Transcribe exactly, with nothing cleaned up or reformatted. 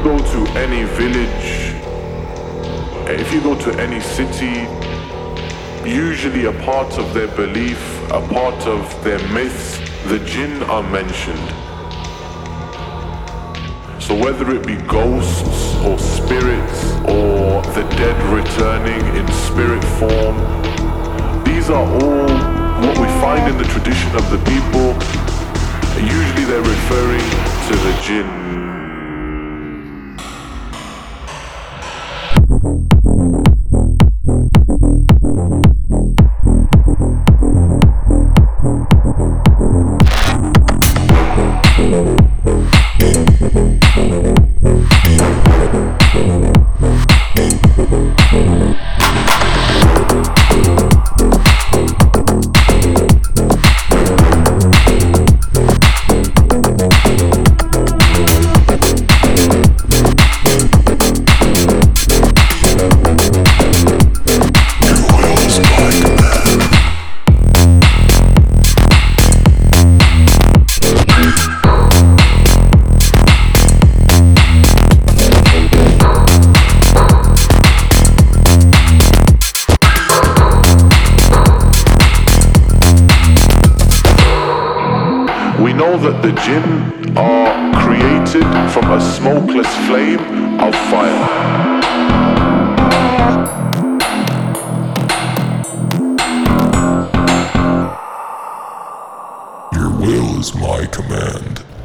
go to any village, if you go to any city, usually a part of their belief, a part of their myths, the jinn are mentioned. So whether it be ghosts or spirits or the dead returning in spirit form, these are all what we find in the tradition of the people. Usually they're referring to the jinn. We know that the jinn are created from a smokeless flame of fire. Your will is my command.